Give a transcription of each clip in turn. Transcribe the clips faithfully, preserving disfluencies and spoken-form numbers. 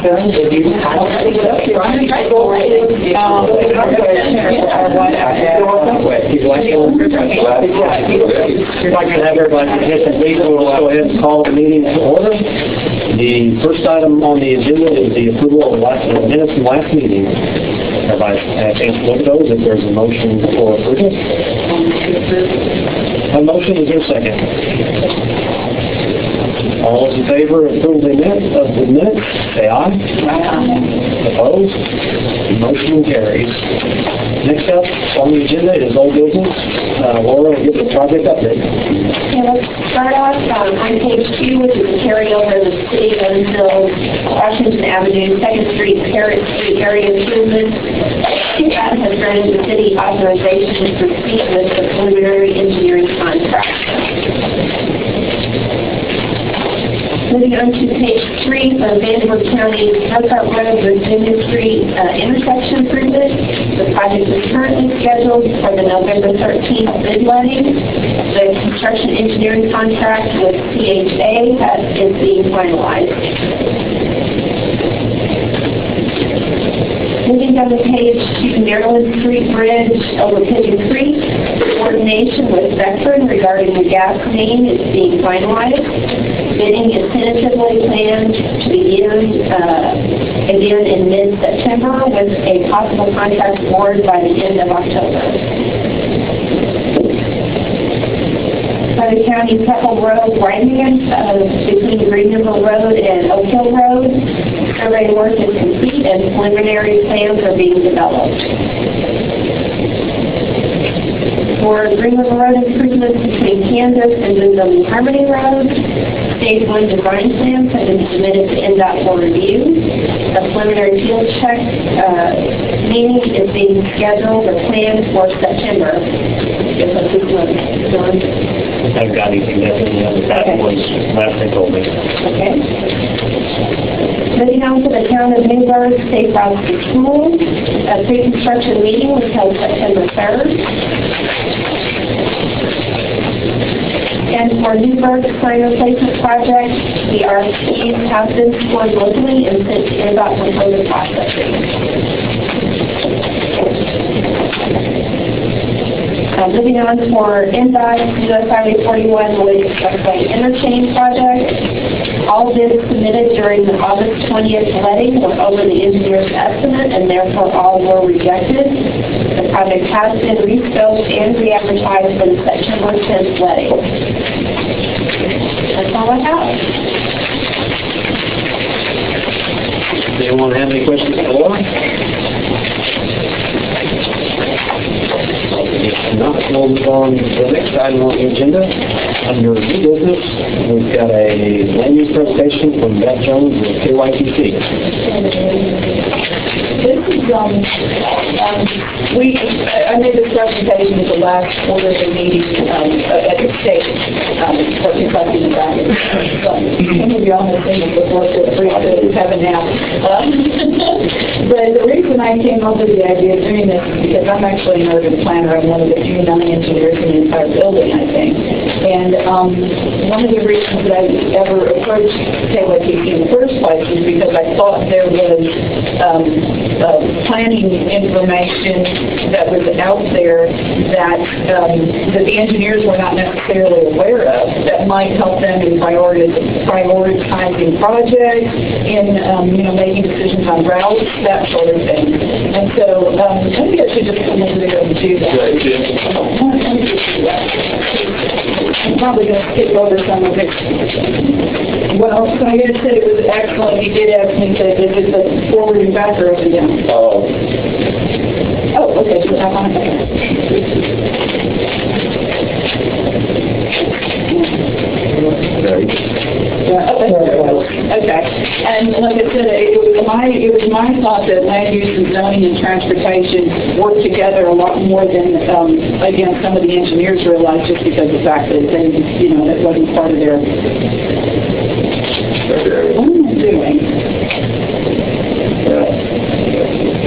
If I could have everybody participate, please, we'll go ahead and call the meeting to order. The first item on the agenda is the approval of last, the minutes from last meeting. Everybody had a chance to look at those. If there's a motion for approval. A motion, is there a second? All those in favor of approving the minutes, of the minutes, say aye. Aye. Opposed? Motion carries. Next up on the agenda is old business. Uh, Laura will give the project update. Okay, let's start off um, on page two, which is a carryover of the City of Evansville, Washington Avenue, second Street, Parrott Street area improvements. That has granted the city authorization to proceed with the preliminary engineering contract. Moving on to page three for Vanderbilt County Elkhart Road with Virginia Street uh, intersection improvement. The project is currently scheduled for the November thirteenth bid letting. The construction engineering contract with C H A has, is being finalized. Moving down the page to Maryland Street Bridge over Pigeon Creek, coordination with Beckford regarding the gas main is being finalized. Bidding is tentatively planned to begin uh, again in mid-September with a possible contract award by the end of October. Cuyahoga County Pepple Road widening uh, between Greenville Road and Oak Hill Road. Survey work is complete and preliminary plans are being developed. For Greenville Road improvements between Kansas and Boone Harmony Road, Stage one design plans have been submitted to N D O T for review. A preliminary field check uh, meeting is being scheduled or planned for September. I guess that's this month. John? I haven't got anything definitely on that Okay. was last they told me. Okay. Moving on to the town of Newburgh Safe Routes to School. A pre-construction meeting was held September third. And for Newburgh sign replacement project, the R F Ps have been scored locally and sent to N D O T for further processing. Uh, moving on for N D O T, U S Highway forty-one Lloyd Expressway Interchange project. All bids submitted during the August twentieth letting were over the engineer's estimate and therefore all were rejected. The project has been rescoped and re-advertised for the September tenth letting. That's all I have. Does anyone have any questions for Laura? If not, we'll move on to the next item on the agenda. Under new business, we've got a land use presentation from Beth Jones with K Y T C. This is, um, um, we, I made this presentation at the last quarterly meeting, um, at the state, um, for Kentucky and back. So, some of y'all have seen it before, so it's free to have a nap. Um, but the reason I came up with the idea of doing this is because I'm actually an urban planner. I'm one of the few non-engineers in the entire building, I think. And, um, one of the reasons that I ever approached K Y T C in the first place is because I thought there was, um, Uh, planning information that was out there that um, that the engineers were not necessarily aware of that might help them in priorities, prioritizing projects, in um, you know making decisions on routes, that sort of thing. And so um, maybe I should just come over there and do that. Oh, let me just do that. I'm probably going to skip over some of it. Well, so I just said it was excellent. He did ask me to, is it the forward and back or up and down? Oh. Oh, okay, so tap on it. Right. Yeah, okay, there it goes. Okay. And like I said, it was my, it was my thought that land use and zoning and transportation work together a lot more than, um, again, some of the engineers realized just because of the fact that they, you know, that wasn't part of their, what am I doing?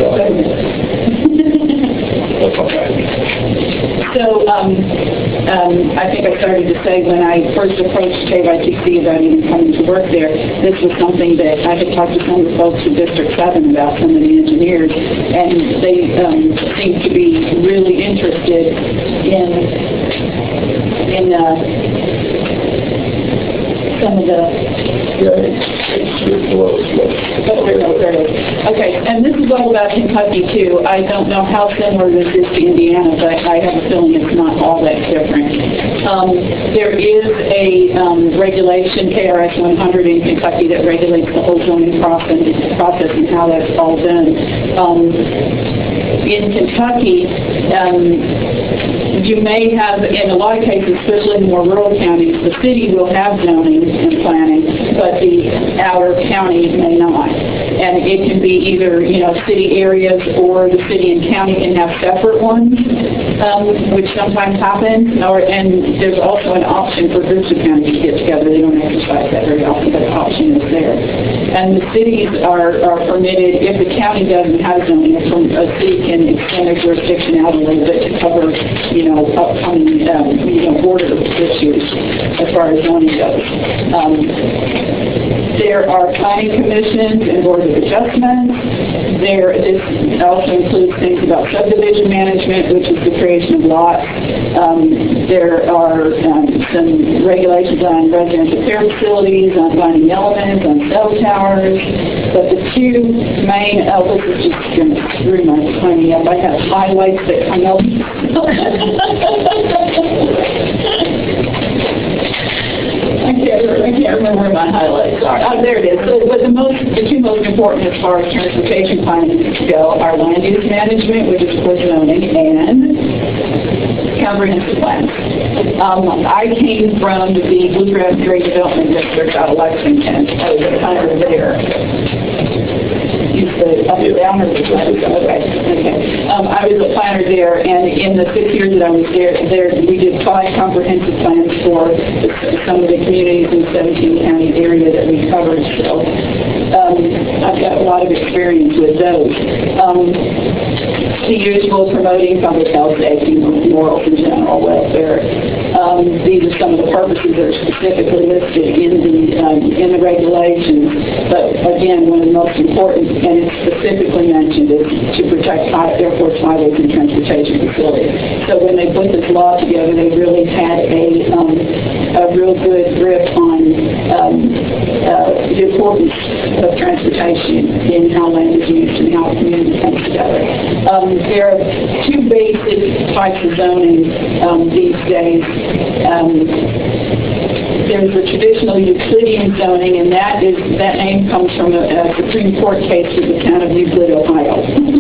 So, um, um, um, I think I started to say when I first approached K Y T C about even coming to work there, this was something that I had talked to some of the folks from District seven about, some of the engineers, and they um, seemed to be really interested in, in uh, some of the Okay, and this is all about Kentucky too. I don't know how similar this is to Indiana, but I have a feeling it's not all that different. Um, there is a um, regulation, K R S one hundred in Kentucky, that regulates the whole zoning process, process and how that's all done. Um, in Kentucky, um, you may have, in a lot of cases, especially in more rural counties, the city will have zoning and planning, but the outer county may not. And it can be either, you know, city areas or the city and county can have separate ones, um, which sometimes happens. Or, and there's also an option for groups of counties to get together. They don't exercise that very often, but the option is there. And the cities are, are permitted, if the county doesn't have zoning, a city can extend their jurisdiction out a little bit to cover, you know, upcoming, um, you know, border issues as far as zoning goes. Um, there are planning commissions and boards of adjustments. There, this also includes things about subdivision management, which is the creation of lots. Um, there are um, some regulations on residential care facilities, on binding elements, on cell towers. But the two main, oh, this is just going to screw my timing up. I have highlights that come up. I can't, I can't remember my highlights are. Oh, there it is. So, but the most, the two most important as far as transportation planning go are land use management, which is of course zoning, and comprehensive plans. Um, I came from the Bluegrass Area Development District out of Lexington. I was a planner there. Used to up and down or okay, okay. Um, I was a planner there, and in the six years that I was there, there we did five comprehensive plans for some of the communities in the seventeen county area that we covered. So um, I've got a lot of experience with those. Um, the usual promoting public health, safety, morals, and general welfare. Um, these are some of the purposes that are specifically listed in the um, in the regulations. But again, one of the most important, and it's specifically mentioned, is to protect high, airports, highways, and transportation facilities. So when they put this law together, they really had a um, a real good grip on um, uh, the importance of transportation in how land is used and how a community comes together. Um, there are two basic types of zoning um, these days. Um, there's the traditional Euclidean zoning, and that is that name comes from a, a Supreme Court case with the town of Euclid, Ohio.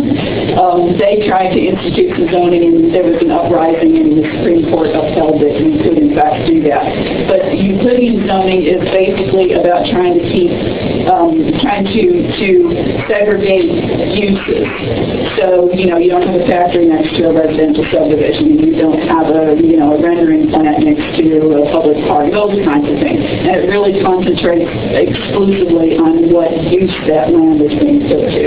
um, they tried to institute some zoning, and there was an uprising, and the Supreme Court upheld it, and could in fact do that. But Euclidean zoning is basically about trying to keep, um, trying to to segregate uses. So you know, you don't have a factory next to a residential subdivision, and you don't have a you know a rendering plant next to a public park. Those kinds of things. And it really concentrates exclusively on what use that land is being put to.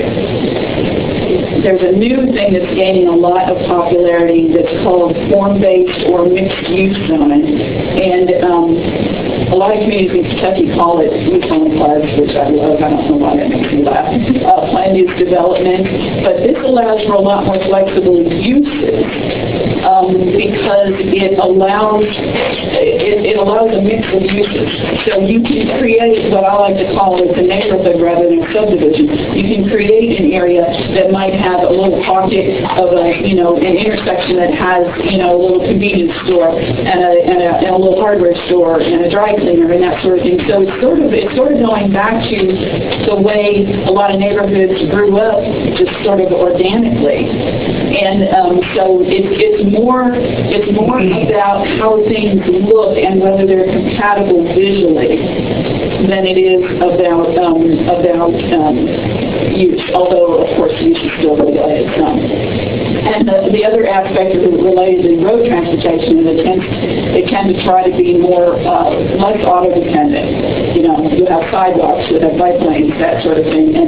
There's a new thing that's gaining a lot of popularity that's called form-based or mixed-use zoning. And um, a lot of communities in Kentucky call it, we call it PLUS, which I love. I don't know why that makes me laugh. Uh, planned use development. But this allows for a lot more flexible uses um, because it allows it, it allows a mix of uses. So you can create what I like to call it a neighborhood rather than a subdivision. You can create an area that might have a little pocket of a, you know, an intersection that has, you know, a little convenience store and a, and a, and a little hardware store and a dry cleaner and that sort of thing. So it's sort of, it's sort of going back to the way a lot of neighborhoods grew up, just sort of organically. And um, so it's, it's more, it's more about how things look and whether they're compatible visually than it is about, um, about um, use, although, of course, use is still regulated some. And the, the other aspect of it related to road transportation is they tend, they tend to try to be more, uh, less auto-dependent. You know, you have sidewalks, you have bike lanes, that sort of thing, and, and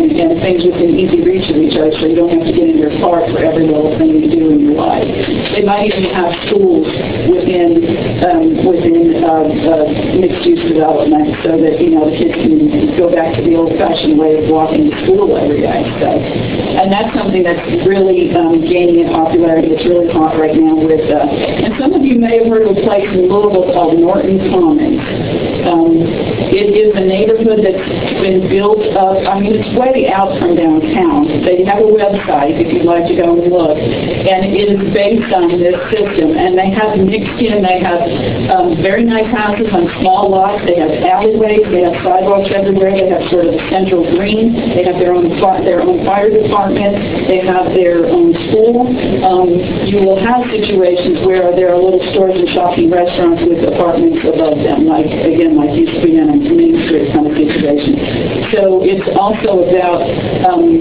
things within easy reach of each other, so you don't have to get in your car for every little thing you do in your life. They might even have schools within um, within uh, uh, mixed-use development, so that you know the kids can go back to the old-fashioned way of walking to school every day. So, and that's something that's really um, gaining in popularity. It's really hot right now with. Uh, and some of you may have heard of a place in Louisville called Norton Commons. Um, it is a neighborhood that's been built up. I mean, it's way out from downtown. They have a website if you'd like to go and look, and it is based on this system. And they have mixed in. They have um, very nice houses on small lots. They have alleyways. They have sidewalks everywhere. They have sort of a central green. They have their own their own fire department. They have their own school. Um, you will have situations where there are little stores and shopping restaurants with apartments above them, like again, like used to be on a Main Street kind of situation. So it's also about um,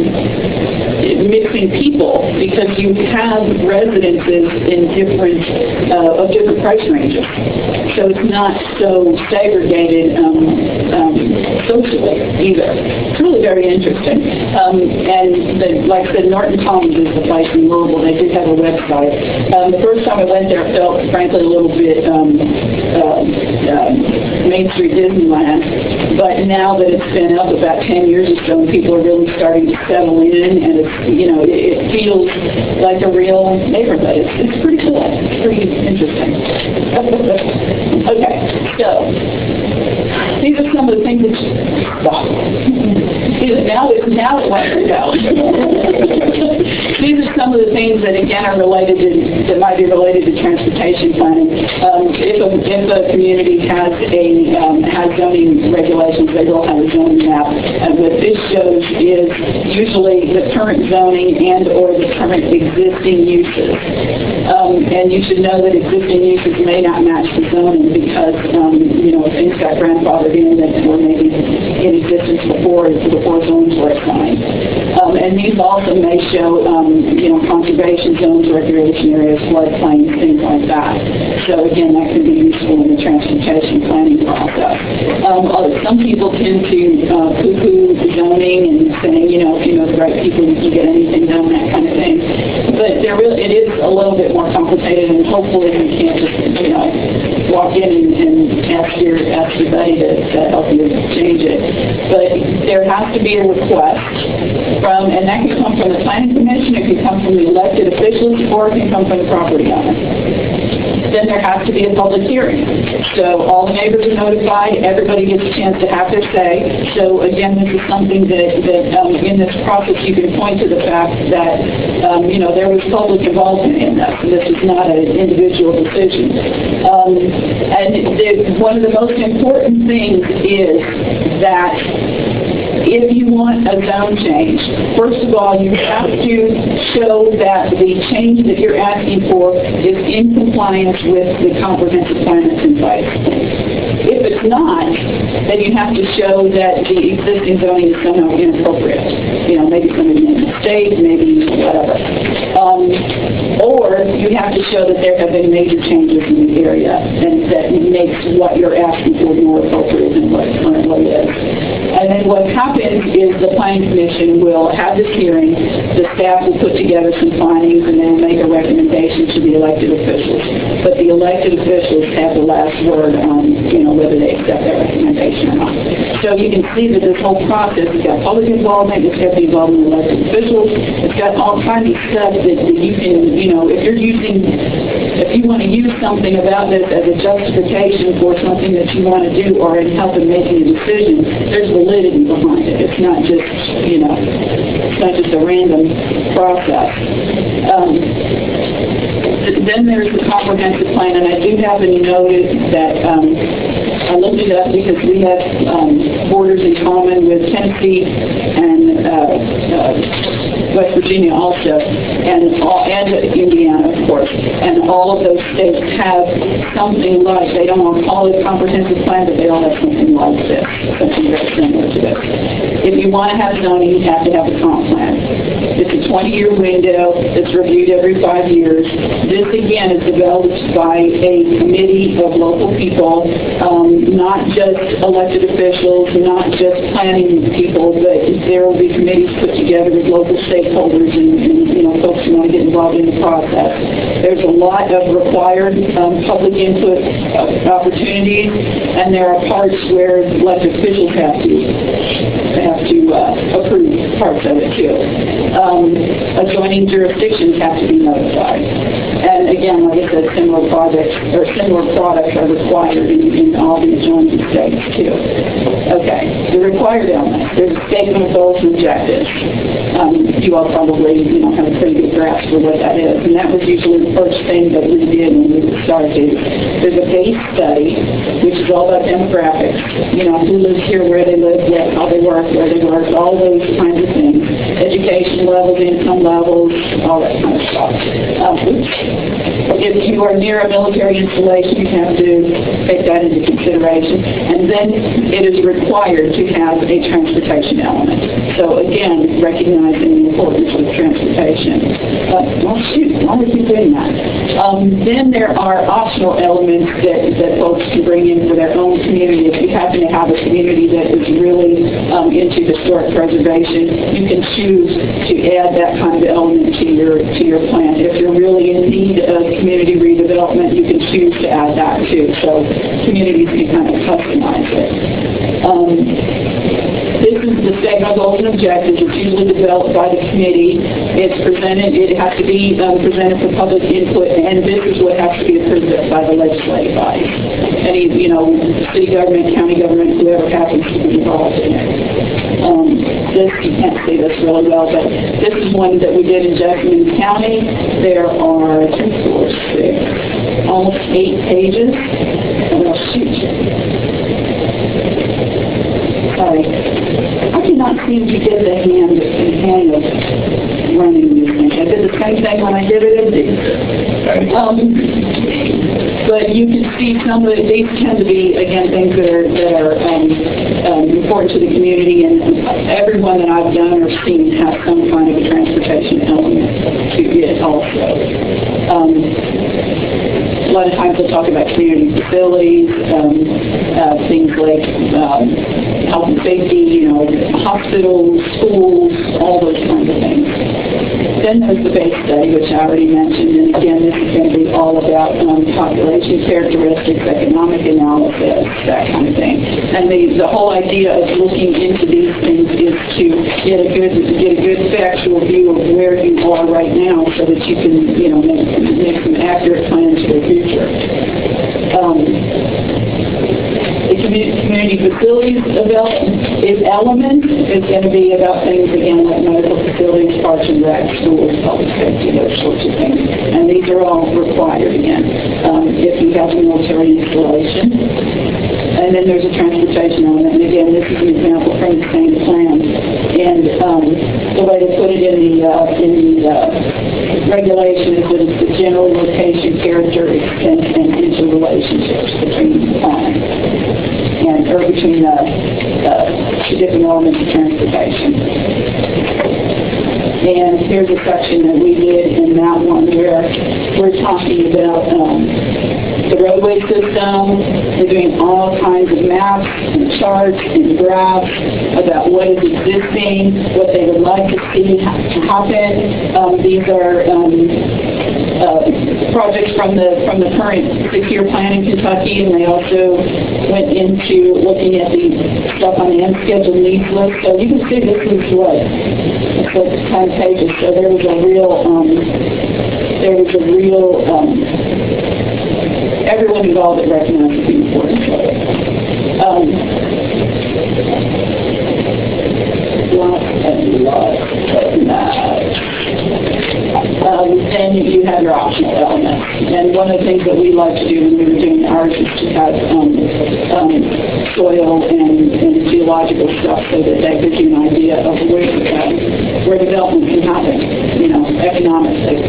mixing people, because you have residences in different uh, of different price ranges. So it's not so segregated um, um, socially either. It's really very interesting. Um, and the, like I said, Norton Commons is the place in Louisville. They did have a website. Um, the first time I went there, I felt frankly a little bit um, uh, uh, Main Street Disneyland. But now that it's been up about ten years or so, and people are really starting to settle in, and it's you know it, it feels like a real neighborhood. It's, it's pretty cool. It's pretty interesting. Okay, so these are some of the things that you, oh, now it now it wants to go. These are some of the things that again are related to that might be related to transportation planning. Um, if a if a community has a um, has zoning regulations, they will have a zoning map. And what this shows is usually the current zoning and or the current existing uses. Um, and you should know that existing uses may not match the zoning because um, you know things got grandfathered in that were maybe in existence before before zones were assigned. Um, and these also may show um, you know conservation zones, recreation areas, floodplains, things like that. So again, that can be useful in the transportation planning process. Um, some people tend to uh, poo-poo zoning and saying, you know, if you know the right people, you can get anything done, that kind of thing. But there really, it is a little bit more complicated, and hopefully you can't just, you know, walk in and, and ask your ask your buddy to, to help you change it. But there has to be a request from, and that can come from the planning commission, it can come from the elected officials, or it can come from the property owner. Then there has to be a public hearing. So all the neighbors are notified, everybody gets a chance to have their say. So again, this is something that, that um, in this process you can point to the fact that, um, you know, there was public involvement in this, and this is not an individual decision. Um, and the, one of the most important things is that if you want a zone change, first of all, you have to show that the change that you're asking for is in compliance with the comprehensive plan that's in place. If it's not, then you have to show that the existing zoning is somehow inappropriate. You know, maybe somebody made a mistake, maybe whatever. Um, or you have to show that there have been major changes in the area and that makes what you're asking for more appropriate than what it currently is. And then what happens is the planning commission will have this hearing, the staff will put together some findings, and then make a recommendation to the elected officials. But the elected officials have the last word on, you know, whether they accept that recommendation or not. So you can see that this whole process has got public involvement, it's got the involvement of elected officials, it's got all kinds of stuff that, that you can, you know, if you're using, if you want to use something about this as a justification for something that you want to do or in help in making a decision, there's validity behind it. It's not just, you know, it's not just a random process. Um, then there's the comprehensive plan, and I do have it noted that um, I looked it up because we have um, borders in common with Tennessee and uh, uh, West Virginia also, and all, and Indiana, of course. And all of those states have something like, they don't want to call it a comprehensive plan, but they all have something like this, something very similar to this. If you want to have zoning, you have to have a comp plan. It's a twenty-year window. It's reviewed every five years. This, again, is developed by a committee of local people, um, not just elected officials, not just planning people, but there will be committees put together with local stakeholders and, and you know, folks who want to get involved in the process. There's a lot of required um, public input uh, opportunities, and there are parts where elected officials have to have to uh, approve parts of it too. Um, adjoining jurisdictions have to be notified. And again, like I said, similar projects or similar products are required in, in all the adjoining states too. Okay, the required elements. There's a statement of goals and objectives. Um, you all probably you know have a pretty good grasp of what that is, and that was usually the first thing that we did when we started. There's a base study, which is all about demographics. You know, who lives here, where they live, where, how they work, where they work, all those kinds of things. Education levels, income levels, all that kind of stuff. Um, if you are near a military installation, you have to take that into consideration. And then it is required to have a transportation element. So again, recognizing the importance of transportation. Uh, well, shoot, why would you doing that? Um, then there are optional elements that, that folks can bring in for their own community. If you happen to have a community that is really um, into historic preservation, you can choose to add that kind of element to your to your plan. If you're really in need of community redevelopment, you can choose to add that too. So communities can kind of customize it. Um, This is the statement of goals and objectives. It's usually developed by the committee. It's presented, it has to be um, presented for public input, and this is what has to be approved by the legislative body. Any, you know, city government, county government, whoever happens to be involved in it. Um, this, you can't see this really well, but this is one that we did in Jackson County. There are two, four, six, almost eight pages. Oh, shoot. Sorry. I cannot seem to get the hand, the hand of running this thing. I did the same thing when I did it in D. Um, but you can see some of the, these tend to be, again, things that are, that are um, um, important to the community, and everyone that I've done or seen has some kind of a transportation element to it also. Um, a lot of times we'll talk about community facilities, um, uh, things like um, health and safety, you know, hospitals, schools, all those kinds of things. Then there's the base study, which I already mentioned, and again, this is going to be all about um, population characteristics, economic analysis, that kind of thing. And the, the whole idea of looking into these things is to get a good get a good factual view of where you are right now, so that you can, you know, make, make some accurate plans for the future. Um, The community facilities development is element. It's going to be about things, again, like medical facilities, parks and rec, schools, public safety, those sorts of things. And these are all required, again, um, if you have a military installation. And then there's a transportation element. And again, this is an example from the same plan. And um, the way to put it in the, uh, in the uh, regulation is that it's the general location, character, extent, and interrelationships between the plan. And, or between the, uh, the different elements of transportation. And here's a section that we did in that one where we're talking about um, the roadway system. We're doing all kinds of maps and charts and graphs about what is existing, what they would like to see happen. Um, these are um, uh, projects from the from the current six-year plan in Kentucky, and they also went into looking at the stuff on the unscheduled needs list. So you can see this is what it's like ten pages. So there was a real um, there was a real um, everyone involved that recognized the importance of it. Um, lots and lots of maps. Um, then you have your optional elements. And one of the things that we like to do when we were doing ours is to have um, um, soil and, and geological stuff, so that that gives you an idea of where, um, where development can happen, you know, economically.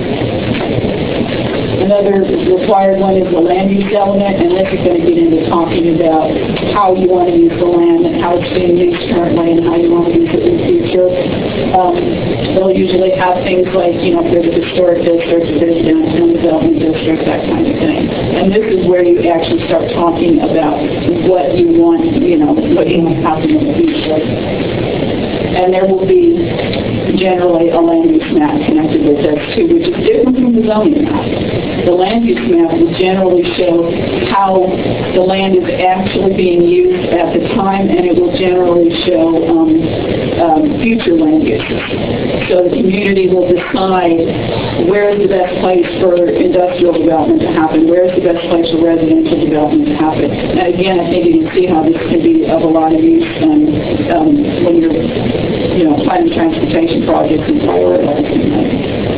Another required one is the land use element, and this is going to get into talking about how you want to use the land and how it's being used currently and how you want to use it in the future. Um, they'll usually have things like, you know, if there's a historic district, if there's a downtown development district, that kind of thing. And this is where you actually start talking about what you want, you know, what you want to happen in the future. And there will be generally a land use map connected with this too, which is different from the zoning map. The land use map will generally show how the land is actually being used at the time, and it will generally show um, um, future land uses. So the community will decide where is the best place for industrial development to happen, where is the best place for residential development to happen. And again, I think you can see how this can be of a lot of use um, um, when you're, you know, planning transportation projects and prioritizing them.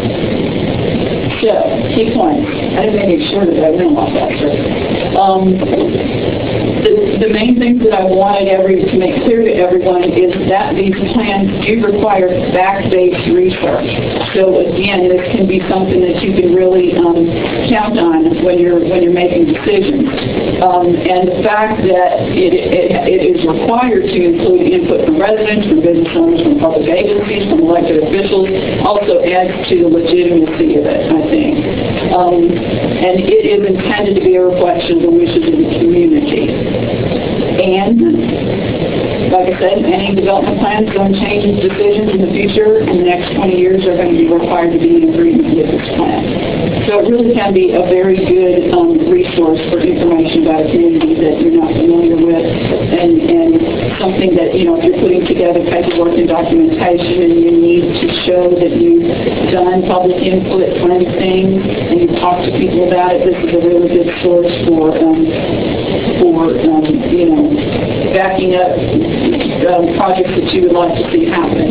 So, key points. I didn't make it sure that I went off that, sir. Um, the, the main things that I wanted every, to make clear to everyone is that these plans do require fact-based research. So again, this can be something that you can really um, count on when you're when you're making decisions. Um, and the fact that it, it, it is required to include input from residents, from business owners, from public agencies, from elected officials, also adds to the legitimacy of it, I think. Um, and it is intended to be a reflection of the wishes of the community. And, like I said, any development plan is going to change its decisions in the future, and the next twenty years are going to be required to be in agreement with this plan. So it really can be a very good um, resource for information about a community that you're not familiar with, and, and something that, you know, if you're putting together paperwork and documentation and you need to show that you've done public input on things and you've talked to people about it, this is a really good source for, um, for um, you know, backing up um, projects that you would like to see happen.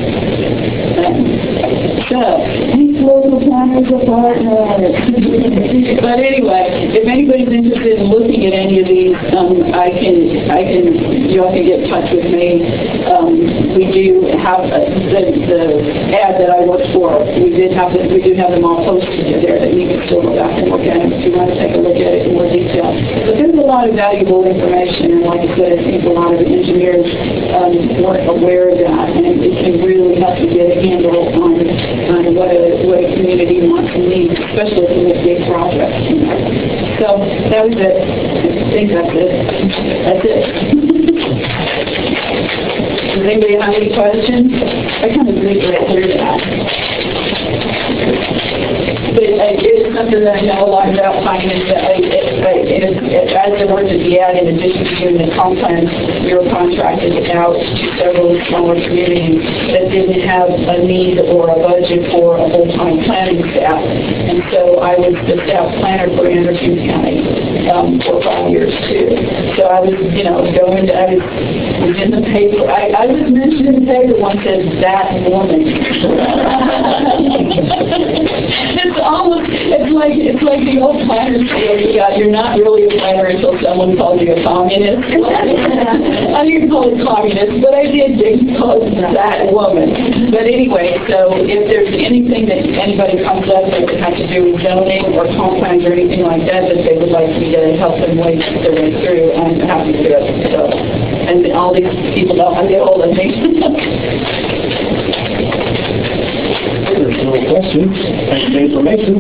Um, so, these local planners are partners. But anyway, if anybody's interested in looking at any of these, um, I can, I can, you all can get in touch with me. Um, we do have uh, the, the ad that I worked for. We did have the, we do have them all posted there that you can still go back and look at them if you want to take a look at it in more detail. But there's a lot of valuable information, and like I said, I think a lot of engineers um, weren't aware of that, and it can really help you get a handle on, on what a what a community wants and needs, especially for the big projects. So that was it. I think that's it. That's it. Does anybody have any questions? I kind of read right through that. But uh, it's something that I know a lot about finance. I, I, it, it, as I worked at the ad, in addition to doing the comp plans, we were contracted out to several smaller communities that didn't have a need or a budget for a full-time planning staff. And so I was the staff planner for Anderson County um, for five years too. So I was, you know, going to, I was, was in the paper. I, I was mentioned in the paper once as that woman. It's almost, it's like, it's like the old planners say, you got, you're not really a planner until someone calls you a communist. I didn't call it communist, but I did get called that woman. But anyway, so if there's anything that anybody comes up that has to do with zoning or comp plans or anything like that, that they would like me to help them wade their way through, I'm happy to do it. So, and all these people know how to get hold of me. There's no questions. Thanks for the information.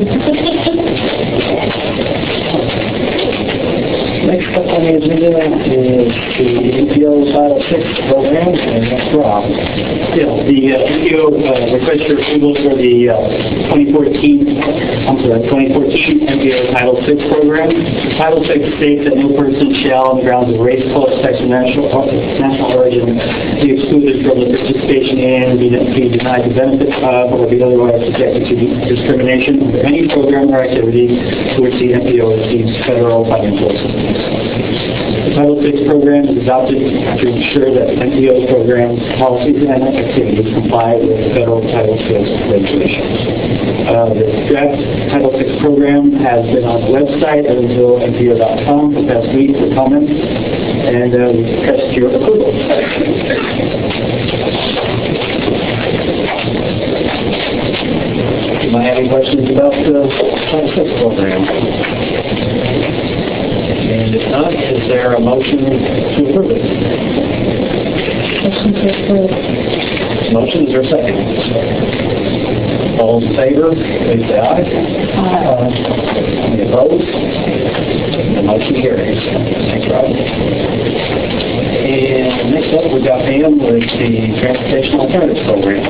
Next up on the agenda is the N P O Title six program, and that's Rob. Yeah, the uh, N P O uh, request for approval for the uh, twenty fourteen, I'm sorry, twenty fourteen N P O Title six program. Title six states that no person shall, on the grounds of race, color, sex, or national, national origin, be excluded from the participation in, be, be denied the benefits of, or be otherwise subjected to discrimination under any program or activity to which the N P O receives federal financial assistance. The Title six program is adopted to ensure that N P O programs, policies, and activities comply with federal Title six regulations. Uh, the draft Title six program has been on the website at N P O dot com the past week for comments, and uh, we request your approval. any questions about the Title six program? And if not, is there a motion to approve it? Motion to approve. Motion, is there a second? All in favor, please say aye. Aye. Any opposed? The motion carries. Thanks, Rob. And next up, we've got Pam with the Transportation Alternatives Program.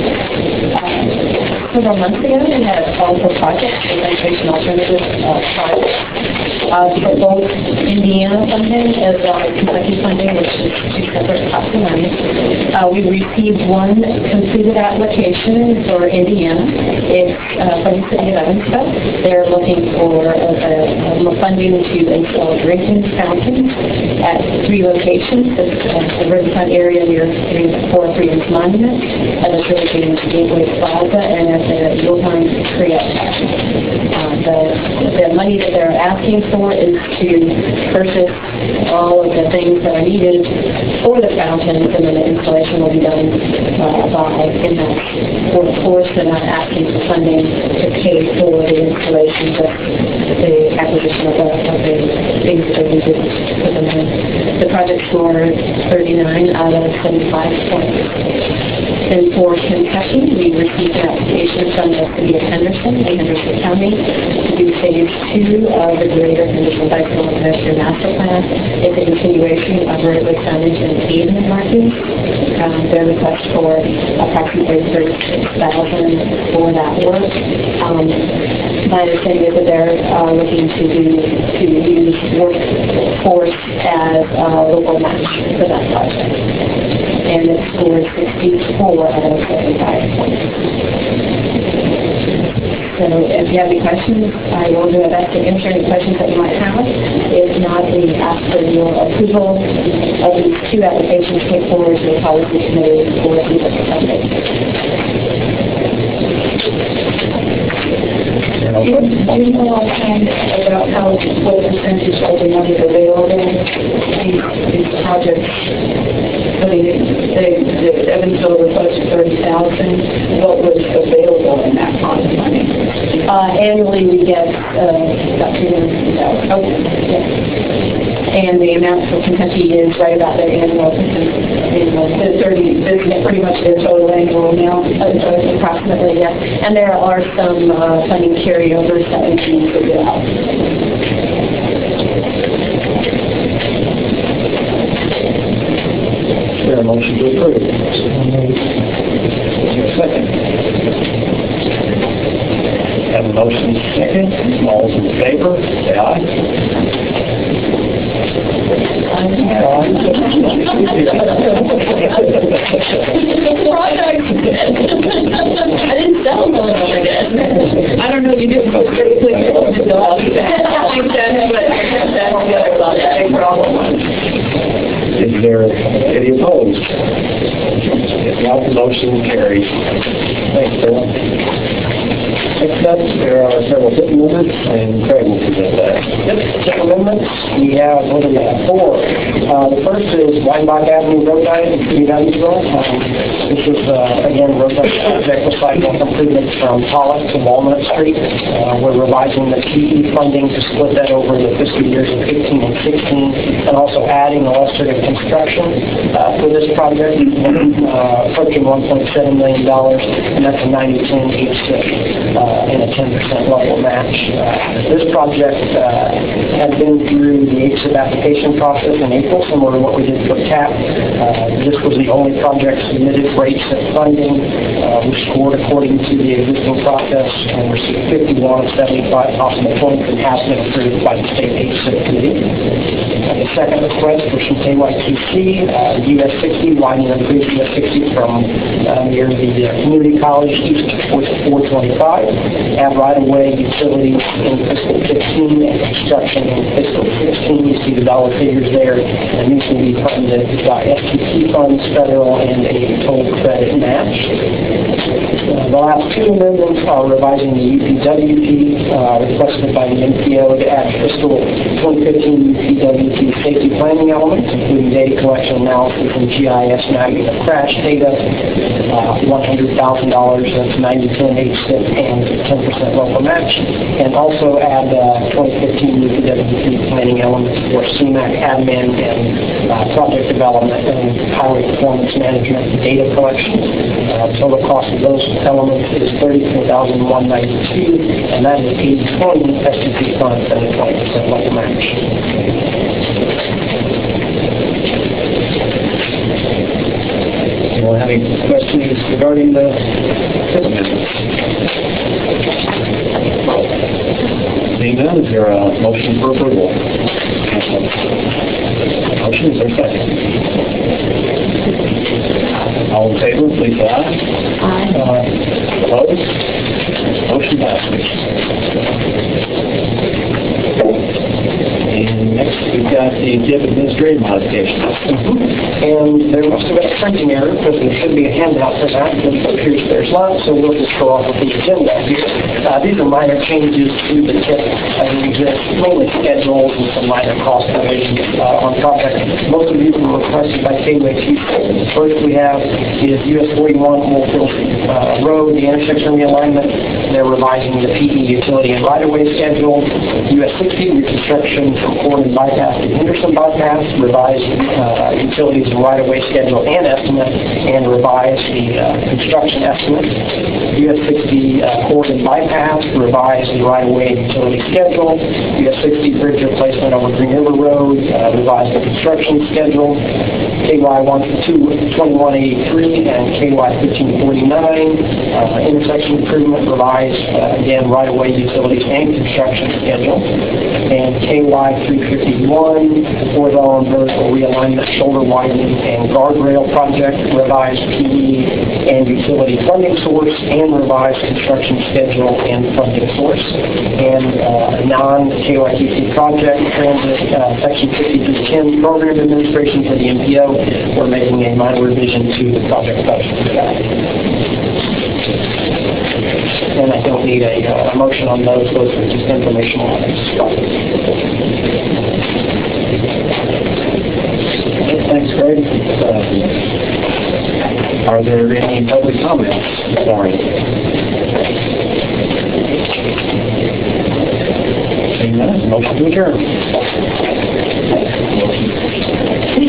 Several months ago, we had a call for projects, the Transportation Alternative uh, project, uh, for both Indiana funding as well as Kentucky funding, which is two separate pots of money. Uh, we received one completed application for Indiana. It's uh, from the city of Evansville. They're looking for uh, um, funding to install drinking fountains at three locations. It's uh, the riverfront area near Fort Freedom's Monument, and it's really getting to Gateway Plaza and at the Wilhelm Trail. Uh, the, the money that they're asking for is to purchase all of the things that are needed for the fountains, and then the installation will be done uh, by in-house workforce. They're not asking for funding to pay for the installation, just the acquisition of the, of the things that are needed to put them in. The project scored thirty-nine out of seventy-five points. And for Kentucky, we received an application from the city of Henderson, in Henderson County, to do phase two of the Greater Henderson Bicycle and Pedestrian Master Plan. It's a continuation of roadway signage and pavement markings. Um, their request for approximately thirty-six thousand dollars for that work. Um, my understanding is that they're uh, looking to do to use workforce as a local match for that project. And it scored sixty-four out of seventy-five points. So if you have any questions, I will do my best to answer any questions that you might have. If not, we ask for your approval of these two applications take forward to the policy committee for the funding. Do you know offhand about how, what percentage of the money available these, these projects? I mean, they, the Evansville requested thirty thousand. What was available in that pot of money? Uh, annually, we get uh, about three hundred fifty thousand dollars. Okay. Yeah. And the amount for Kentucky is right about their annual. annual. The thirty, this is pretty much their total annual amount. Uh, approximately, yes. And there are some uh, funding carryovers that we can figure out. Is there a motion to approve? Is there a second? Have a motion second. All in favor, say aye. I didn't sell one. I don't know, you didn't go straight click it on the dog. I think that's what, that's the big problem. Is there any opposed? If not, the motion carries. Thanks, Bill. Next up, there are several tip amendments, and Craig will present that. Yep, tip amendments. We have, what do we have? Four. Uh, the first is Weinbach Avenue Road Diet in City of Evansville. Um, this is, uh, again, road diet project with sidewalk improvements from Pollock to Walnut Street. Uh, we're revising the T E funding to split that over the fiscal years of fifteen and sixteen, and also adding illustrative construction uh, for this project, uh, approaching one point seven million dollars, and that's a ninety ten H six. Uh, and a ten percent level match. Uh, this project uh, had been through the H S I P application process in April, similar to what we did for C A P. Uh, this was the only project submitted for H S I P funding. Uh, we scored according to the existing process and received fifty-one of seventy-five possible points and has been approved by the state H S I P committee. Uh, the second request was from K Y T C, uh, U S sixty, widening and improving U S sixty from uh, near the uh, community college east towards four twenty-five. Add right-of-way utilities in fiscal fifteen and construction in fiscal sixteen. You see the dollar figures there, and these will be funded by S T P funds, federal, and a toll credit match. Uh, the the last two amendments are revising the U P W P uh, requested by the M P O to add fiscal twenty fifteen U P W P safety planning elements, including data collection analysis and G I S mapping of crash data, uh, one hundred thousand dollars of ninety ten H S I P and ten percent local match, and also add uh, twenty fifteen U P W P planning elements for C MAC admin and uh, project development and highway performance management data collection. Uh, total cost of those elements is thirty-four thousand one hundred ninety-two dollars, and that is eighty twenty S T P funds and a twenty percent local match. Anyone have any questions regarding the amendments? Seeing none, is there a motion for approval? Motion, is there a second? All in favor, please say aye. Aye. Opposed? Motion passes. And next, we've got the T I P administrative modifications. And there must have been a printing error because there should be a handout for that, but it appears there's not, so we'll just go off with the agenda here. Uh, these are minor changes to the T I P as it exists, mainly schedules and some minor cost provisions uh, on projects. Most of these were requested by K W A T. The first we have is U S forty-one Oldfield uh, Road, the intersection realignment. They're revising the P E utility and right-of-way schedule. U S sixty, reconstruction from Ford and Bypass to Henderson Bypass, revised uh, utilities and right-of-way schedule and estimate, and revised the uh, construction estimate. U S sixty uh, Ford and Bypass, revised the right-of-way and utility schedule. U S sixty bridge replacement over Green River Road, uh, revised the construction schedule. K Y twenty-one eighty-three and K Y fifteen forty-nine, uh, intersection improvement, revised, uh, again, right-of-way utilities and construction schedule. And K Y three fifty-one, horizontal and vertical realignment, shoulder widening, and guardrail project, revised P E and utility funding source, and revised construction schedule and funding source. And uh, non-K Y T C project, transit, uh, section fifty-three ten, program administration for the M P O, we're making a minor revision to the project budget for that. And I don't need a, uh, a motion on those, those are just informational items. Thanks, Greg. Uh, are there any public comments? Sorry. Seeing none, motion to adjourn.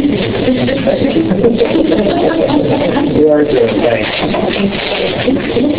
We are adjourned. Thanks.